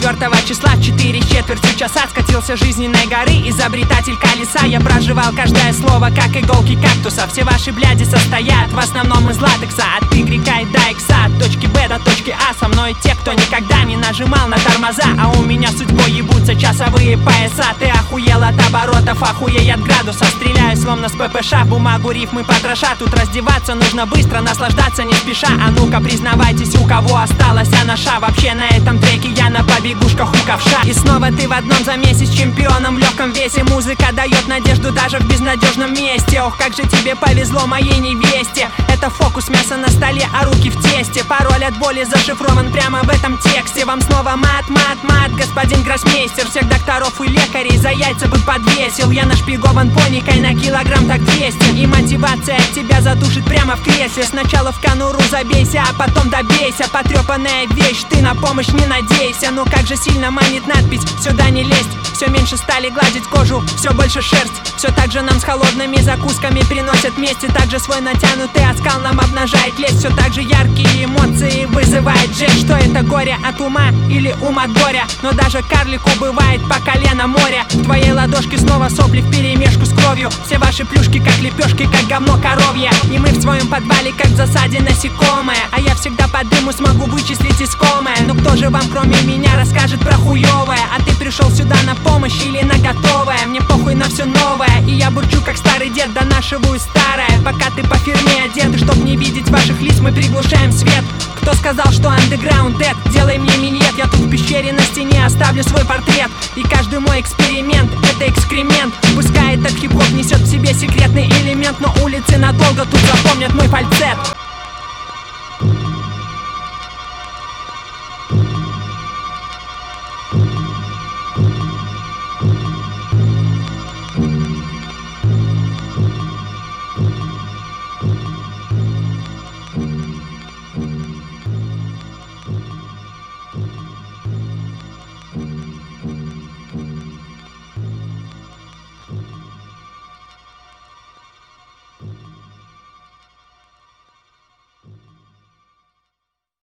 4 числа в 4/4 часа скатился с жизненной горы изобретатель колеса. Я проживал каждое слово, как иголки кактуса. Все ваши бляди состоят в основном из латекса. От Y до X, от точки Б до точки А. Со мной те, кто никогда не нажимал на тормоза. А у меня судьбой ебутся часовые пояса. Ты охуел от оборотов, охуей от градуса. Стреляю словно с ППШ, бумагу рифмы потроша. Тут раздеваться нужно быстро, наслаждаться не спеша. А ну-ка признавайтесь, у кого осталась анаша. Вообще на этом треке я на побегушках у ковша. И снова ты в одном замесе с чемпионом в легком весе. Музыка дает надежду даже в безнадежном месте. Ох, как же тебе повезло, моей невесте. Это фокус, мясо на столе, а руки в тесте. Пароль от боли зашифрован прямо в этом тексте. Вам снова мат, мат, мат, господин гроссмейстер. Всех докторов и лекарей за яйца бы подвесил. Я нашпигован поникой на килограмм так 200. И мотивация от тебя задушит прямо в кресле. Сначала в конуру забейся, а потом добейся. Потрепанная вещь, ты на помощь не надейся. Ну как же сильно манит надпись, сюда не лезть. Все меньше стали гладить кожу, все больше шерсть. Все так же нам с холодными закусками приносят вместе. Также свой натянутый оскал нам обнажает лезть. Все так же яркие эмоции вызывает жесть. Что это горе от ума или ум от горя? Но даже карлику бывает по колено море. В твоей ладошке снова сопли вперемешку с кровью. Все ваши плюшки как лепешки, как говно коровье. И мы в своем подвале как в засаде насекомое. А я всегда по дыму смогу вычислить искомое. Ну кто же вам кроме меня расскажет про хуёвое? А ты пришел сюда на помощь или на готовое? Мне похуй на все новое. И я бурчу как старый дед, донашиваю старое. Пока ты по фирме одет, и чтоб не видеть ваших лиц, мы приглушаем свет. Кто сказал, что андеграунд dead? Делай мне миньет, я тут в пещере на стене оставлю свой портрет. И каждый мой эксперимент — это экскремент. Пускай этот хип-хоп несет в себе секретный элемент, но улицы надолго тут запомнят мой фальцет.